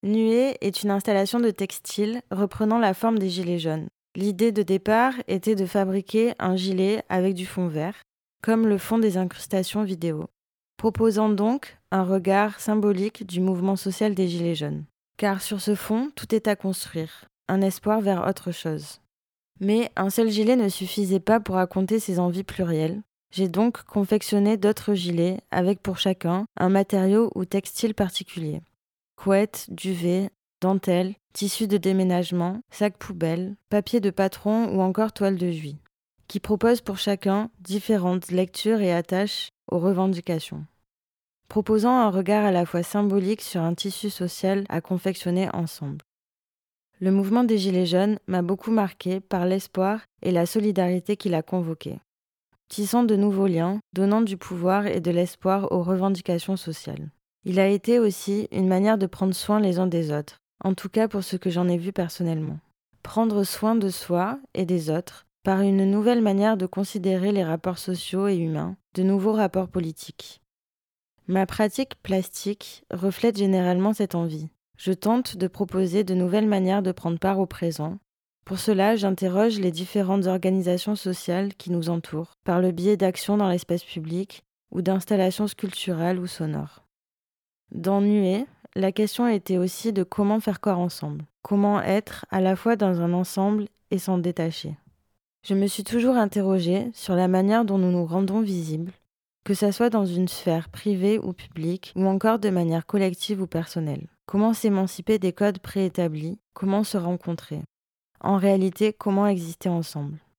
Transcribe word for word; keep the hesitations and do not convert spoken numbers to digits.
Nuée est une installation de textile reprenant la forme des gilets jaunes. L'idée de départ était de fabriquer un gilet avec du fond vert, comme le font des incrustations vidéo, proposant donc un regard symbolique du mouvement social des gilets jaunes. Car sur ce fond, tout est à construire, un espoir vers autre chose. Mais un seul gilet ne suffisait pas pour raconter ces envies plurielles. J'ai donc confectionné d'autres gilets avec pour chacun un matériau ou textile particulier. Couette, duvet, dentelle, tissu de déménagement, sac poubelle, papier de patron ou encore toile de Juif, qui proposent pour chacun différentes lectures et attaches aux revendications, proposant un regard à la fois symbolique sur un tissu social à confectionner ensemble. Le mouvement des Gilets jaunes m'a beaucoup marqué par l'espoir et la solidarité qu'il a convoqué, tissant de nouveaux liens, donnant du pouvoir et de l'espoir aux revendications sociales. Il a été aussi une manière de prendre soin les uns des autres, en tout cas pour ce que j'en ai vu personnellement. Prendre soin de soi et des autres par une nouvelle manière de considérer les rapports sociaux et humains, de nouveaux rapports politiques. Ma pratique plastique reflète généralement cette envie. Je tente de proposer de nouvelles manières de prendre part au présent. Pour cela, j'interroge les différentes organisations sociales qui nous entourent, par le biais d'actions dans l'espace public ou d'installations sculpturales ou sonores. Dans Nuée, la question était aussi de comment faire corps ensemble, comment être à la fois dans un ensemble et s'en détacher. Je me suis toujours interrogée sur la manière dont nous nous rendons visibles, que ça soit dans une sphère privée ou publique, ou encore de manière collective ou personnelle. Comment s'émanciper des codes préétablis, comment se rencontrer. En réalité, comment exister ensemble.